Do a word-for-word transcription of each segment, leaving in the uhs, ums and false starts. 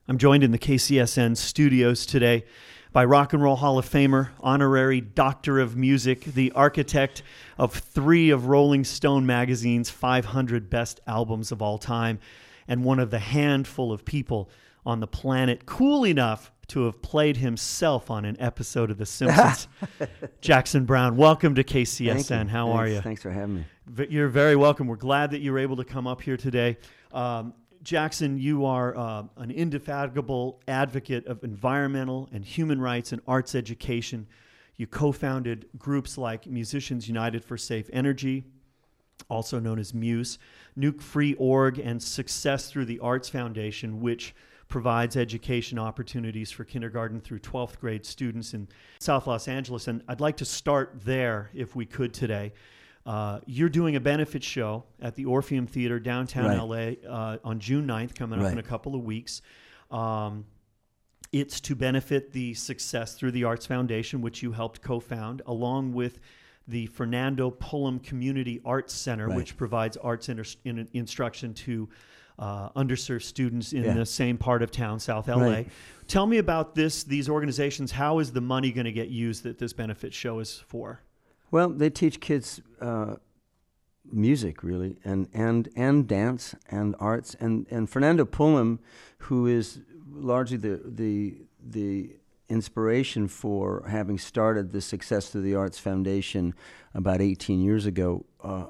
I'm joined in the K C S N studios today by Rock and Roll Hall of Famer, honorary Doctor of Music, the architect of three of Rolling Stone magazine's five hundred best albums of all time, and one of the handful of people on the planet cool enough to have played himself on an episode of The Simpsons. Jackson Browne, welcome to K C S N. How Thanks. are you? Thanks for having me. You're very welcome. We're glad that you were able to come up here today. Um, Jackson, you are uh, an indefatigable advocate of environmental and human rights and arts education. You co-founded groups like Musicians United for Safe Energy, also known as MUSE, Nuke Free Org, and Success Through the Arts Foundation, which provides education opportunities for kindergarten through twelfth grade students in South Los Angeles. And I'd like to start there, if we could today. Uh, you're doing a benefit show at the Orpheum Theater downtown Right. L A uh, on June ninth, coming up Right. in a couple of weeks. Um, it's to benefit the Success Through the Arts Foundation, which you helped co-found, along with the Fernando Pullum Community Arts Center, Right. which provides arts inter- in- instruction to uh, underserved students in Yeah. the same part of town, South L A. Right. Tell me about this. These organizations. How is the money going to get used that this benefit show is for? Well, they teach kids uh, music, really, and, and and dance and arts. And, and Fernando Pullum, who is largely the the the inspiration for having started the Success Through the Arts Foundation about eighteen years ago, uh,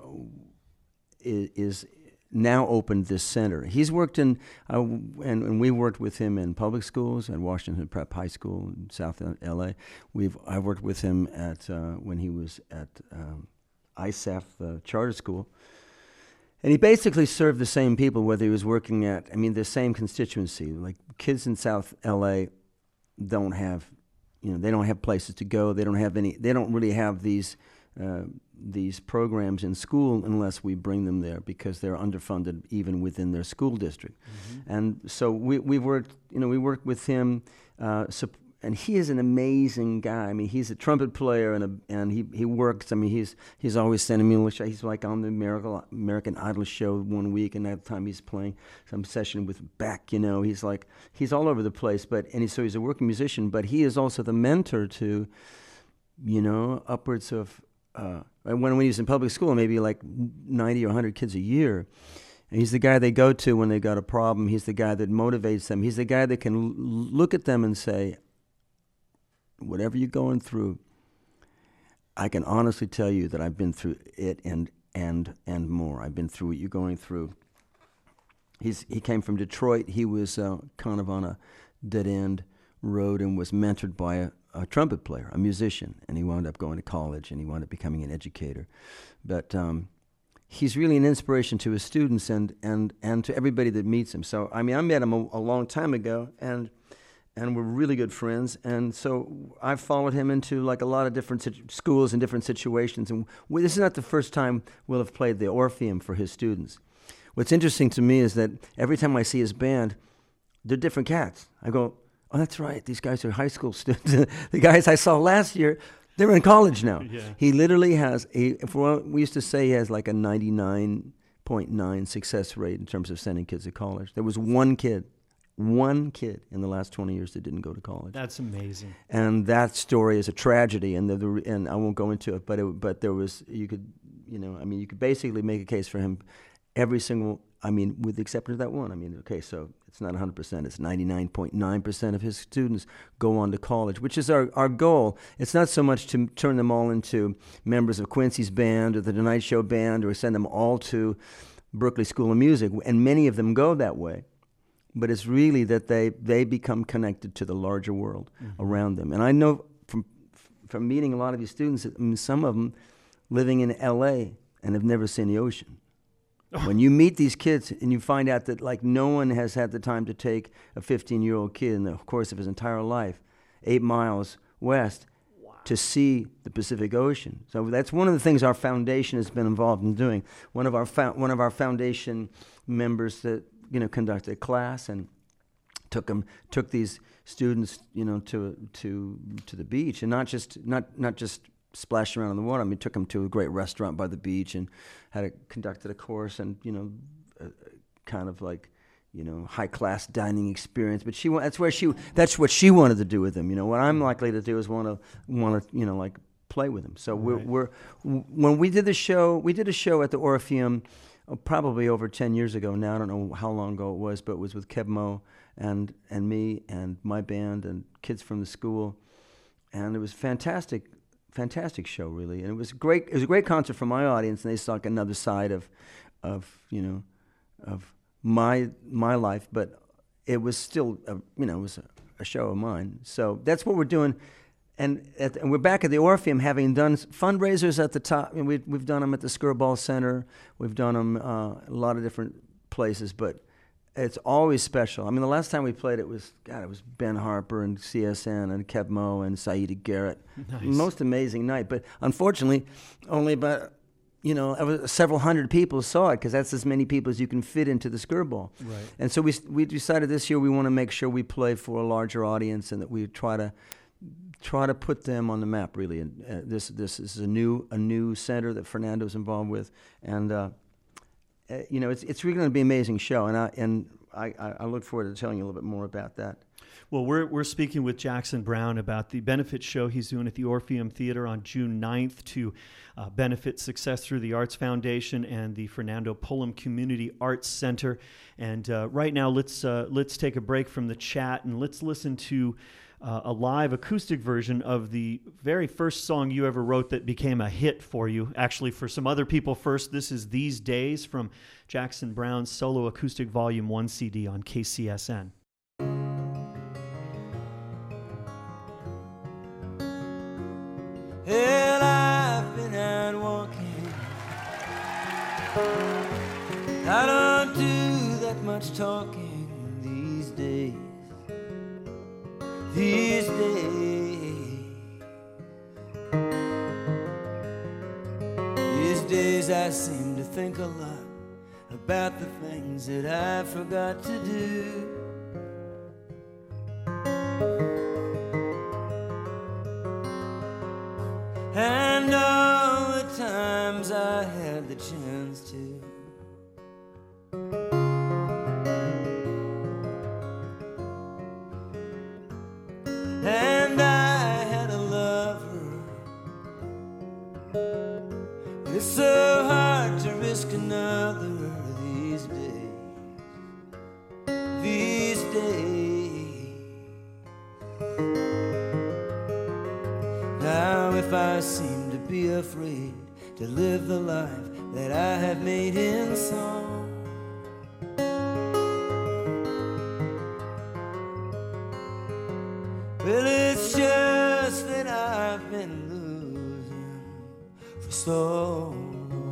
is, is now opened this center. He's worked in, uh, and, and we worked with him in public schools at Washington Prep High School in South L A. We've I worked with him at uh, when he was at um, I S A F, the charter school. And he basically served the same people, whether he was working at, I mean, the same constituency. Like kids in South L A don't have, you know, they don't have places to go. They don't have any, they don't really have these uh, these programs in school unless we bring them there because they're underfunded even within their school district. Mm-hmm. And so we we worked, you know, we worked with him, uh, sup- and he is an amazing guy. I mean, he's a trumpet player and a, and he he works. I mean, he's he's always sending me little show. He's like on the American American Idol show one week, and that time he's playing some session with Beck. You know, he's like he's all over the place. But and he, so he's a working musician, but he is also the mentor to, you know, upwards of. Uh, when when he was in public school, maybe like ninety or one hundred kids a year. And he's the guy they go to when they've got a problem. He's the guy that motivates them. He's the guy that can l- look at them and say, whatever you're going through, I can honestly tell you that I've been through it and and and more. I've been through what you're going through. He's He came from Detroit. He was uh, kind of on a dead-end road and was mentored by a a trumpet player, a musician, and he wound up going to college and he wound up becoming an educator. But um, he's really an inspiration to his students and, and, and to everybody that meets him. So, I mean, I met him a, a long time ago and and we're really good friends. And so I've followed him into like a lot of different situ- schools and different situations. And we, this is not the first time we'll have played the Orpheum for his students. What's interesting to me is that every time I see his band, they're different cats. I go, oh, that's right. These guys are high school students. The guys I saw last year, they're in college now. Yeah. He literally has a, for, we used to say he has like a ninety-nine point nine success rate in terms of sending kids to college. There was one kid, one kid in the last twenty years that didn't go to college. That's amazing. And that story is a tragedy, and the, the and I won't go into it, but it, but there was, you could, you know, I mean, you could basically make a case for him every single, I mean, with the exception of that one. I mean, okay, so it's not one hundred percent. It's ninety-nine point nine percent of his students go on to college, which is our, our goal. It's not so much to turn them all into members of Quincy's band or the Tonight Show band or send them all to Berklee School of Music, and many of them go that way. But it's really that they, they become connected to the larger world mm-hmm. around them. And I know from from meeting a lot of these students, I mean, some of them living in L A and have never seen the ocean. When you meet these kids and you find out that like no one has had the time to take a fifteen-year-old kid in the course of his entire life eight miles west wow. to see the Pacific Ocean. So that's one of the things our foundation has been involved in doing. One of our fo- one of our foundation members that you know conducted a class and took them took these students you know to to to the beach and not just not not just. splashed around in the water. I mean, took him to a great restaurant by the beach and had a, conducted a course and, you know, uh, kind of like you know, high class dining experience. But she wa- that's where she that's what she wanted to do with them. You know, what I'm likely to do is want to want to you know like play with them. So we're Right. we're w- when we did the show, we did a show at the Orpheum uh, probably over ten years ago now. I don't know how long ago it was, but it was with Keb Mo and and me and my band and kids from the school, and it was fantastic. Fantastic show, really, and it was great. It was a great concert for my audience, and they saw like another side of, of you know, of my my life. But it was still, a, you know, it was a, a show of mine. So that's what we're doing, and, at, and we're back at the Orpheum, having done fundraisers at the top. And we've we've done them at the Skirball Center. We've done them uh, a lot of different places, but it's always special. I mean, the last time we played it was, God, it was Ben Harper and C S N and Keb Mo and Saida Garrett. Nice. Most amazing night. But unfortunately, only about, you know, several hundred people saw it because that's as many people as you can fit into the Skirball. Right. And so we we decided this year we want to make sure we play for a larger audience and that we try to try to put them on the map, really. And uh, this this is a new a new center that Fernando's involved with, and. Uh, Uh, you know, it's it's really going to be an amazing show, and I and I, I look forward to telling you a little bit more about that. Well, we're we're speaking with Jackson Browne about the benefit show he's doing at the Orpheum Theater on June ninth to uh, benefit Success Through the Arts Foundation and the Fernando Pullum Community Arts Center. And uh, right now, let's uh, let's take a break from the chat and let's listen to Uh, a live acoustic version of the very first song you ever wrote that became a hit for you. Actually, for some other people first, this is These Days from Jackson Browne's Solo Acoustic Volume one C D on K C S N. Well, I've been out walking. I don't do that much talking these days. These days, these days I seem to think a lot about the things that I forgot to do. And all the times I had the chance to. And I had a lover. It's so hard to risk another these days. These days. Now if I seem to be afraid to live the life that I have made in song, well, it's just that I've been losing for so long.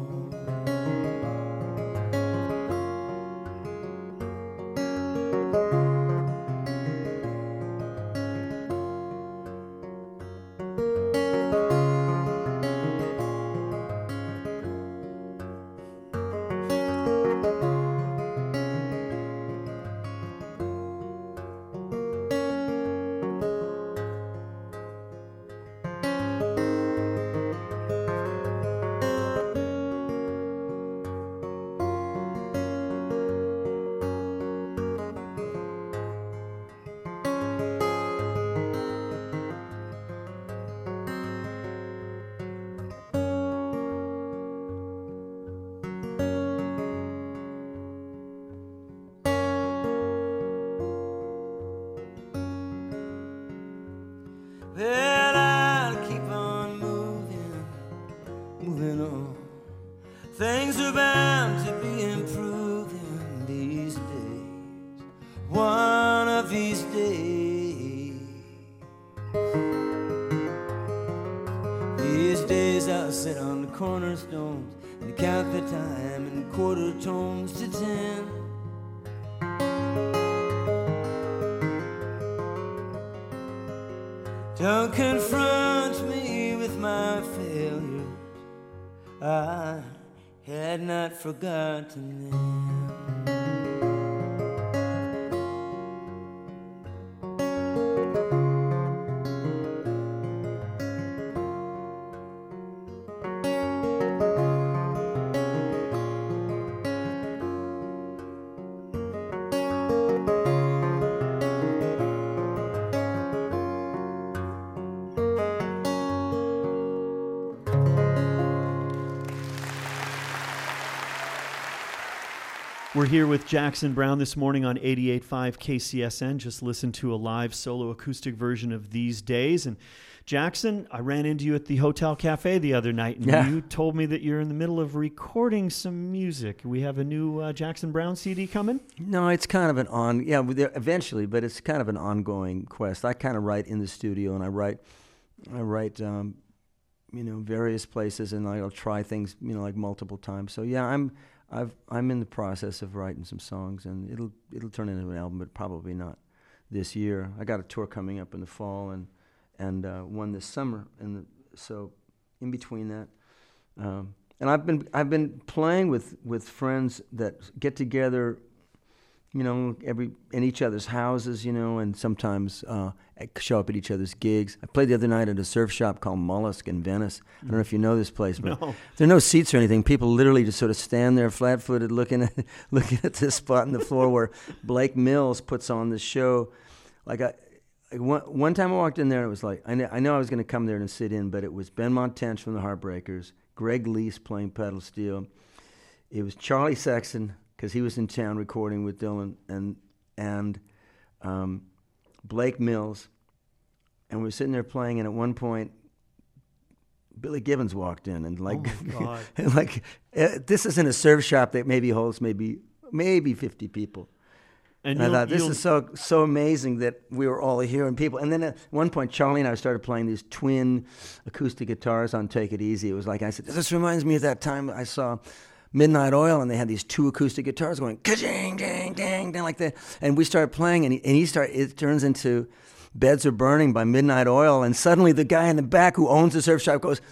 Well, I'll keep on moving, moving on. Things are bound to be improving these days, one of these days. These days I'll sit on the cornerstones and count the time in quarter tones to ten. Don't confront me with my failures. I had not forgotten them. We're here with Jackson Browne this morning on eighty-eight point five K C S N. Just listened to a live solo acoustic version of These Days. And Jackson, I ran into you at the Hotel Cafe the other night, and Yeah. you told me that you're in the middle of recording some music. We have a new uh, Jackson Browne C D coming? No, it's kind of an on, yeah, there- eventually, but it's kind of an ongoing quest. I kind of write in the studio, and I write, I write, um, you know, various places, and I'll try things, you know, like multiple times. So yeah, I'm, I've, I'm in the process of writing some songs, and it'll, it'll turn into an album, but probably not this year. I got a tour coming up in the fall, and, and uh, one this summer, and the, so in between that. Um, And I've been I've been playing with, with friends that get together, you know, every in each other's houses, you know, and sometimes uh, show up at each other's gigs. I played the other night at a surf shop called Mollusk in Venice. I don't know if you know this place, but No. there are no seats or anything. People literally just sort of stand there flat-footed, looking at looking at this spot in the floor where Blake Mills puts on the show. Like I. Like one, one time I walked in there, and it was like, I, kn- I know I was going to come there and sit in, but it was Benmont Tench from the Heartbreakers, Greg Lease playing pedal steel. It was Charlie Sexton, because he was in town recording with Dylan, and and um, Blake Mills. And we were sitting there playing, and at one point, Billy Gibbons walked in, and like, Oh my God. and like uh, this is in a surf shop that maybe holds maybe maybe fifty people. And, And I you'll- thought, this you'll- is so so amazing that we were all here and people. And then at one point, Charlie and I started playing these twin acoustic guitars on Take It Easy. It was like, I said, this reminds me of that time I saw Midnight Oil, and they had these two acoustic guitars going, ka-ching, ding, ding, ding, like that. And we started playing, and he, and he started, it turns into Beds Are Burning by Midnight Oil. And suddenly the guy in the back who owns the surf shop goes,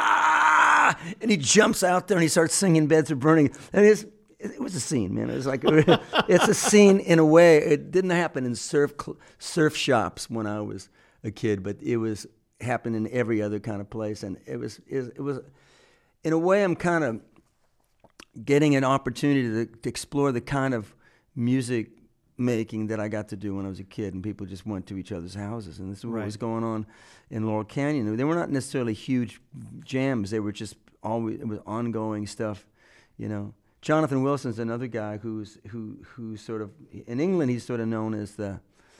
ah! And he jumps out there and he starts singing Beds Are Burning. And it's, it was a scene, man. It was like, it's a scene in a way. It didn't happen in surf cl- surf shops when I was a kid, but it was happened in every other kind of place. And it was, it, it was, in a way, I'm kind of getting an opportunity to, to explore the kind of music making that I got to do when I was a kid, and people just went to each other's houses. And this is what Right. was going on in Laurel Canyon. They were not necessarily huge jams. They were just always, it was ongoing stuff, you know. Jonathan Wilson's another guy who's who who sort of in England he's sort of known as the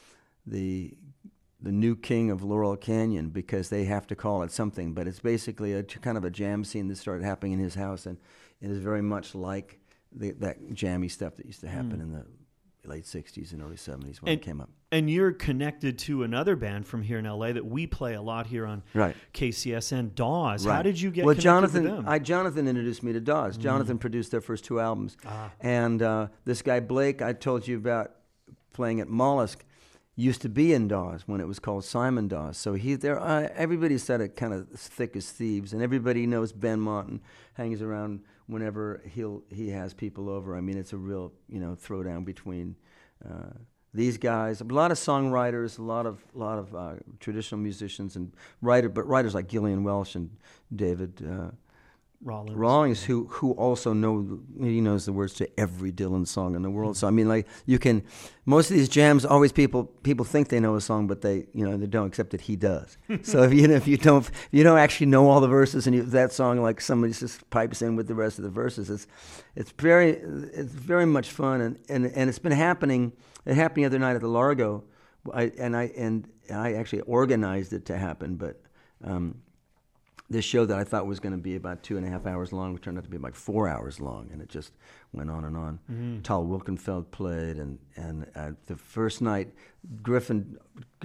the the new king of Laurel Canyon, because they have to call it something, but it's basically a kind of a jam scene that started happening in his house, and it is very much like the, that jammy stuff that used to happen Mm. in the late sixties and early seventies when And- it came up. And you're connected to another band from here in L A that we play a lot here on Right. K C S N, Dawes. How Right. did you get well, connected Jonathan, with them? I, Jonathan introduced me to Dawes. Jonathan produced their first two albums. Ah. And uh, this guy, Blake, I told you about playing at Mollusk, used to be in Dawes when it was called Simon Dawes. So he there. Uh, everybody said it kind of thick as thieves, and everybody knows Benmont and hangs around whenever he'll he has people over. I mean, it's a real, you know, throwdown between uh, these guys. A lot of songwriters, a lot of lot of uh, traditional musicians and writer, but writers like Gillian Welsh and David uh, Rawlings. Rawlings, who who also know he knows the words to every Dylan song in the world. So I mean, like you can, most of these jams, always people people think they know a song, but they you know they don't, except that he does. So if you if you don't if you don't actually know all the verses, and you, that song like somebody just pipes in with the rest of the verses, it's it's very it's very much fun, and and, and it's been happening. It happened the other night at the Largo, I, and I and I actually organized it to happen, but. Um, This show that I thought was going to be about two and a half hours long turned out to be like four hours long, and it just went on and on. Mm-hmm. Tal Wilkenfeld played, and and uh, the first night, Griffin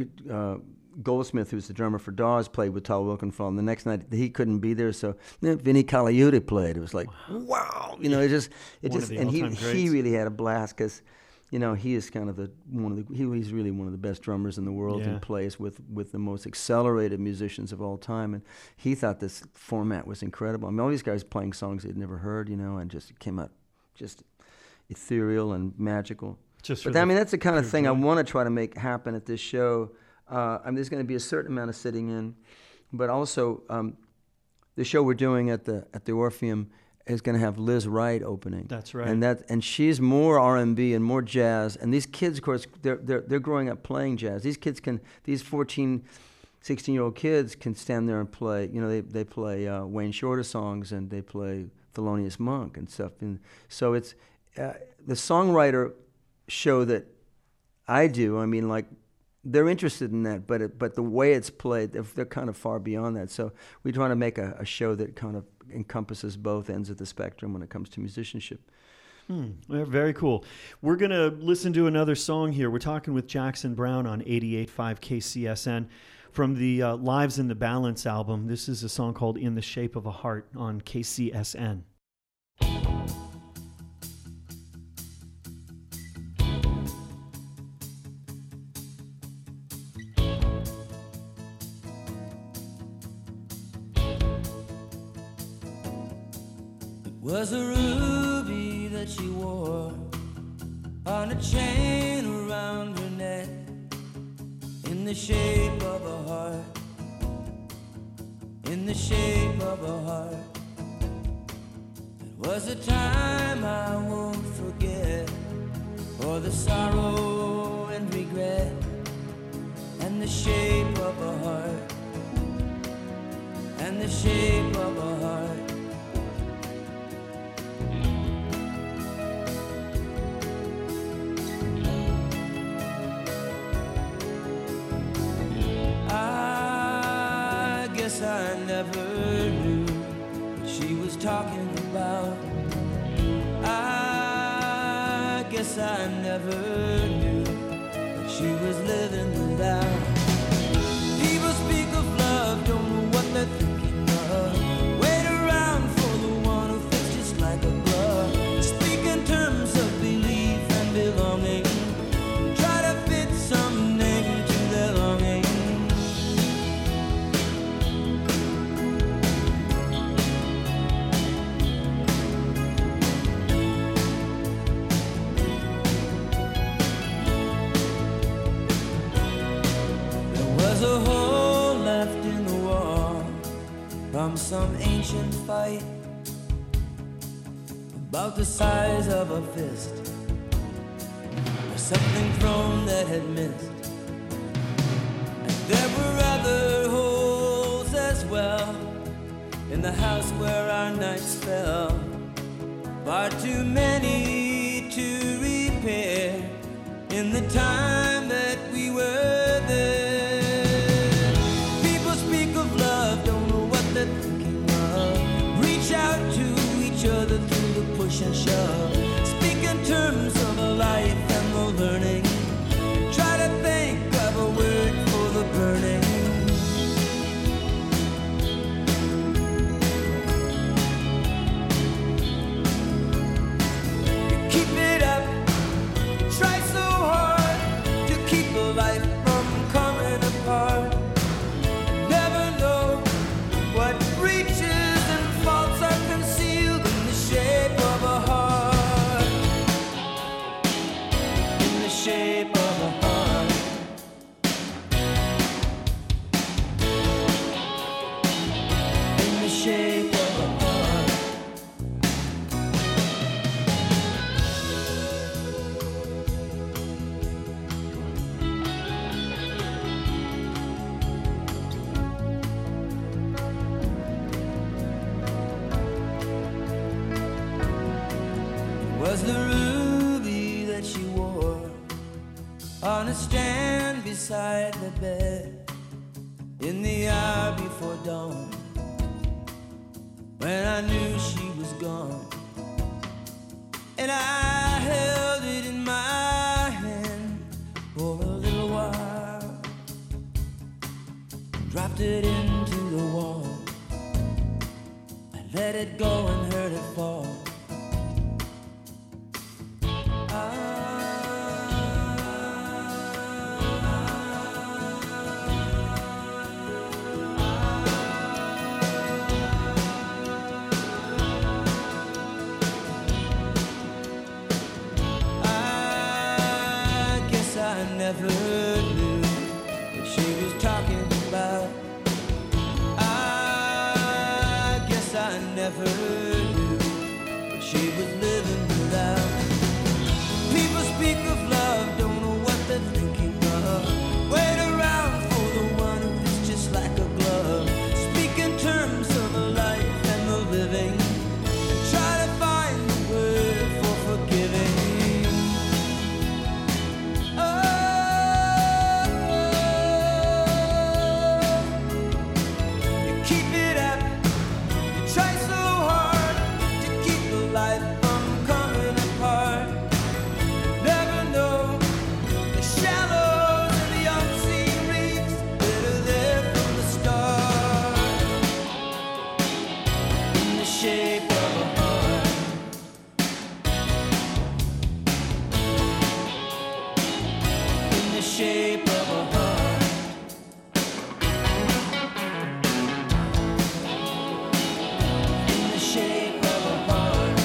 uh, Goldsmith, who's the drummer for Dawes, played with Tal Wilkenfeld. And the next night he couldn't be there, so you know, Vinnie Colaiuta played. It was like wow, you know, it just it One just of the and he all-time he greats. really had a blast because. You know, he is kind of the one of the he, he's really one of the best drummers in the world, Yeah. and plays with, with the most accelerated musicians of all time. And he thought this format was incredible. I mean, all these guys playing songs they'd never heard, you know, and just it came out just ethereal and magical. Just But for I the mean, that's the kind of pure thing I joy. want to try to make happen at this show. Uh, I mean, there's going to be a certain amount of sitting in, but also um, the show we're doing at the at the Orpheum is going to have Liz Wright opening. That's right. And that and she's more R and B and more jazz. And these kids, of course, they're they're they're growing up playing jazz. These kids can these fourteen, sixteen year old kids can stand there and play. You know, they they play uh, Wayne Shorter songs, and they play Thelonious Monk and stuff. And so it's uh, the songwriter show that I do, I mean, like, they're interested in that, but it, but the way it's played, they're, they're kind of far beyond that. So we try to make a, a show that kind of encompasses both ends of the spectrum when it comes to musicianship. Hmm. Well, very cool. We're going to listen to another song here. We're talking with Jackson Browne on eighty-eight point five K C S N from the uh, Lives in the Balance album. This is a song called In the Shape of a Heart on K C S N. Was a ruby that she wore on a chain around her neck, in the shape of a heart, in the shape of a heart. It was a time I won't forget, for the sorrow and regret, and the shape of a heart, and the shape of a heart. I never knew what she was talking about. I guess I never knew what she was living without. People speak of love, don't know what they're thinking of. Wait around for the one who fits just like a glove. Speak in terms of belief and belonging. Try to fit some name to their longing. There's a hole left in the wall from some ancient fight, about the size of a fist, or something thrown that had missed. And there were other holes as well in the house where our nights fell, far too many to repair in the time that we were there. Reach out to each other through the push and shove. Speak in terms of a life and the learning. Try to think of a word for the burning. You keep it up, try so hard to keep a life from coming apart. Never know what reaches and faults are concealed in the shape of a heart. In the shape of a heart. In the shape of a heart. Was the ruby that she wore on a stand beside the bed in the hour before dawn, when I knew she was gone, and I held it in my hand for a little while, dropped it into the wall, I let it go and heard it fall. I never knew what she was talking about. I guess I never knew what she was living without. People speak of love, don't know what they're thinking of. Wait around for the one who fits just like a glove. Speak in terms of a life and the living, and try to find the word for forgiving. shape of a heart. In the shape of a heart.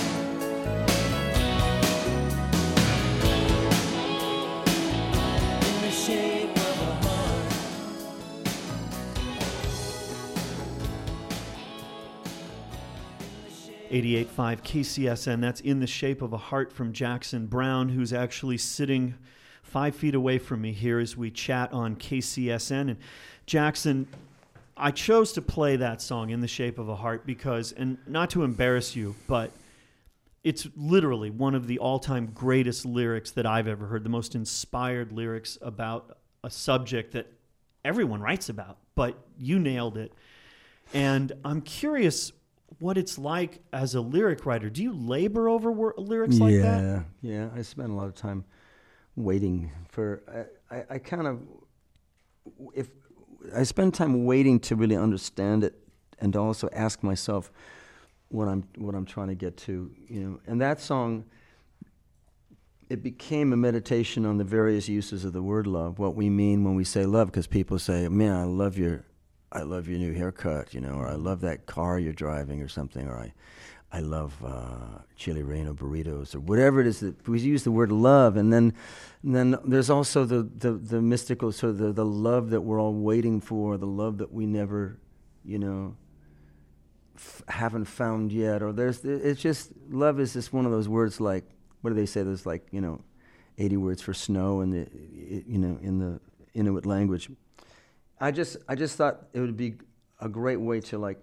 In the shape of a heart. eighty-eight point five K C S N, that's In the Shape of a Heart from Jackson Browne, who's actually sitting five feet away from me here as we chat on K C S N. And Jackson, I chose to play that song, In the Shape of a Heart, because, and not to embarrass you, but it's literally one of the all-time greatest lyrics that I've ever heard, the most inspired lyrics about a subject that everyone writes about, but you nailed it. And I'm curious what it's like as a lyric writer. Do you labor over wor- lyrics like yeah, that? Yeah, yeah. I spend a lot of time waiting for. I, I, I kind of, if I spend time waiting to really understand it, and to also ask myself what I'm what I'm trying to get to, you know. And that song, it became a meditation on the various uses of the word love, what we mean when we say love, because people say, "Man, I love your." I love your new haircut, you know, or I love that car you're driving or something, or I I love uh, chili relleno burritos, or whatever it is that we use the word love. And then and then there's also the, the, the mystical, sort of the, the love that we're all waiting for, the love that we never, you know, f- haven't found yet. Or there's, it's just, love is just one of those words like, what do they say, there's like, you know, eighty words for snow in the, you know, in the Inuit language. I just, I just thought it would be a great way to like,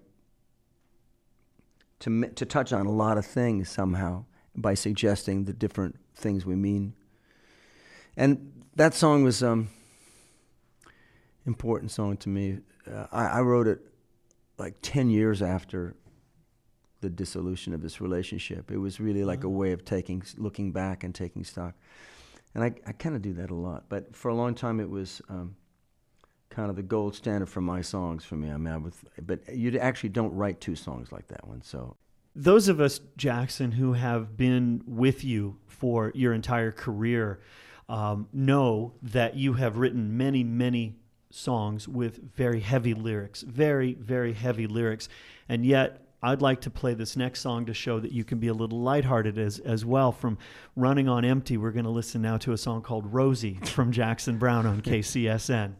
to to touch on a lot of things somehow by suggesting the different things we mean. And that song was um important song to me. Uh, I, I wrote it like ten years after the dissolution of this relationship. It was really like a way of taking, looking back and taking stock. And I, I kind of do that a lot. But for a long time, it was. Um, kind of the gold standard for my songs for me. I mean, I with, but you actually don't write two songs like that one. So, those of us, Jackson, who have been with you for your entire career, um, know that you have written many, many songs with very heavy lyrics, very, very heavy lyrics, and yet I'd like to play this next song to show that you can be a little lighthearted as as well. From Running on Empty, we're going to listen now to a song called Rosie from Jackson Browne on K C S N.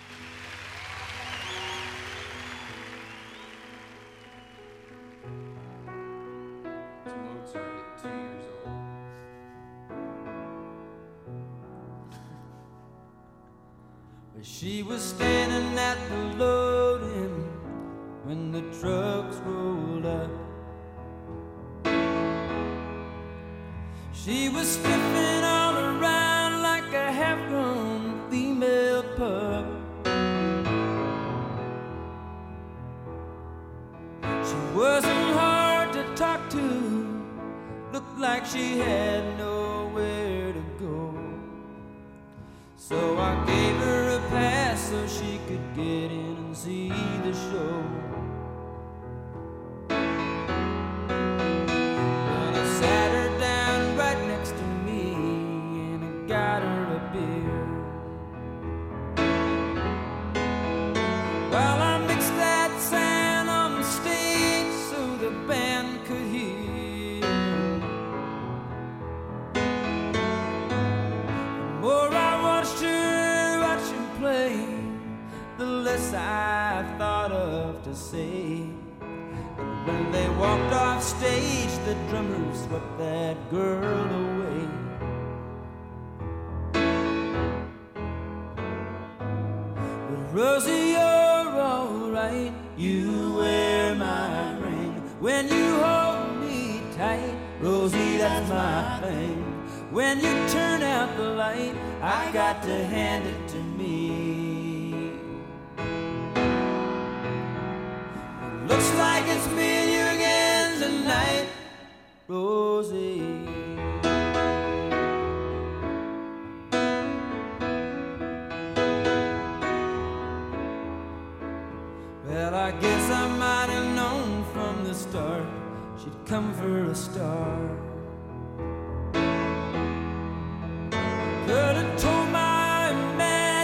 She was standing at the loading when the trucks rolled up. She was sniffing all around like a half-grown female pup. She wasn't hard to talk to, looked like she had nowhere to go. So I gave her a pass so she could get in and see the show. But I sat her down right next to me and I got her a beer. While I mixed that sound on the stage so the band could hear. The more I watched her, watched her play, the less I thought of to say. And when they walked off stage, the drummer swept that girl away. But Rosie, you're alright. You wear my ring when you hold me tight. Rosie, that's my thing. When you turn out the light, I got to hand it to me. Looks like it's me and you again tonight, Rosie. Well, I guess I might have known from the start she'd come for a star. Could have told my man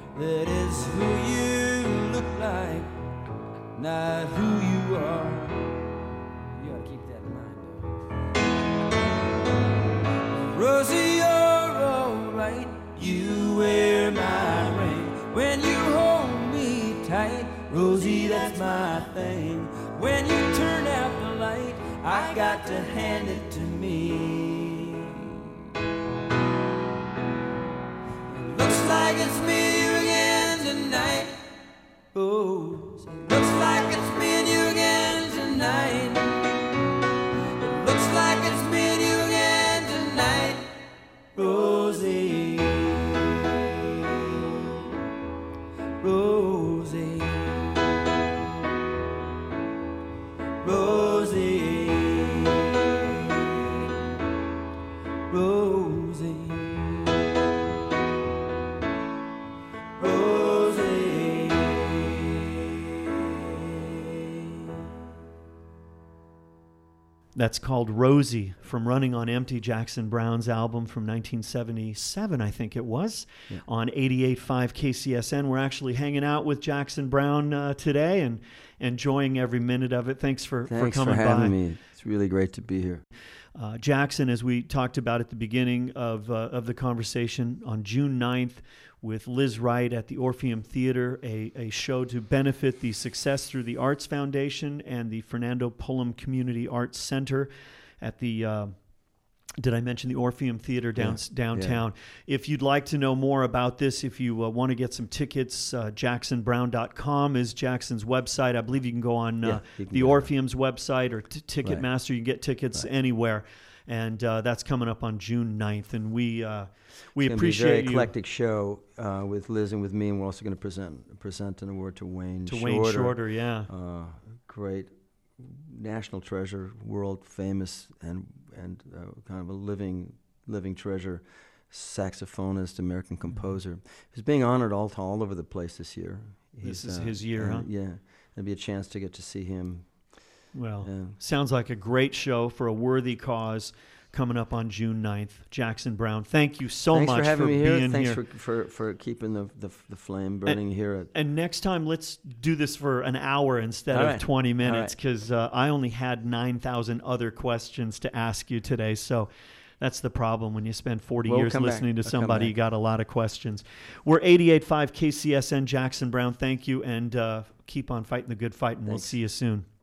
that is who you look like, not who you are. You ought to keep that in mind, though. Rosie, you're alright. You wear my ring when you hold me tight. Rosie, that's my thing. When you turn out the light, I got to hand it to me. Looks like it's me again tonight. Oh, looks like it's me and you again tonight. It looks like it's me and you again tonight, Rosie. Rosie. Rosie. Rosie. Rosie. That's called Rosie from Running on Empty, Jackson Browne's album from nineteen seventy-seven, I think it was, yeah. On eighty-eight point five K C S N. We're actually hanging out with Jackson Browne uh, today and enjoying every minute of it. Thanks for, Thanks for coming for having by. me. It's really great to be here. Uh, Jackson, as we talked about at the beginning of uh, of the conversation, on June ninth with Liz Wright at the Orpheum Theater, a, a show to benefit the Success Through the Arts Foundation and the Fernando Pullum Community Arts Center at the, uh, did I mention the Orpheum Theater down, yeah. downtown? Yeah. If you'd like to know more about this, if you uh, want to get some tickets, uh, jackson browne dot com is Jackson's website. I believe you can go on uh, yeah, can the go Orpheum's website or t- Ticketmaster. Right. You can get tickets right. anywhere. And uh, that's coming up on June ninth. And we uh, we it's appreciate be a very you. eclectic show uh, with Liz and with me, and we're also going to present present an award to Wayne to Shorter. Wayne Shorter, yeah. Uh, great national treasure, world famous, and and uh, kind of a living living treasure, saxophonist, American composer. He's being honored all all over the place this year. This He's, is uh, his year, uh, huh? Yeah, there'll be a chance to get to see him. Well, Yeah. sounds like a great show for a worthy cause coming up on June ninth. Jackson Browne, thank you so Thanks much for having for me here. being Thanks here. for, for for keeping the the, the flame burning and, here. At and next time, let's do this for an hour instead All of right. twenty minutes, right. because uh, I only had nine thousand other questions to ask you today. So that's the problem when you spend forty We'll years come listening back. to I'll come somebody. back. You got a lot of questions. We're eighty-eight point five K C S N, Jackson Browne. Thank you, and uh, keep on fighting the good fight, and Thanks. we'll see you soon.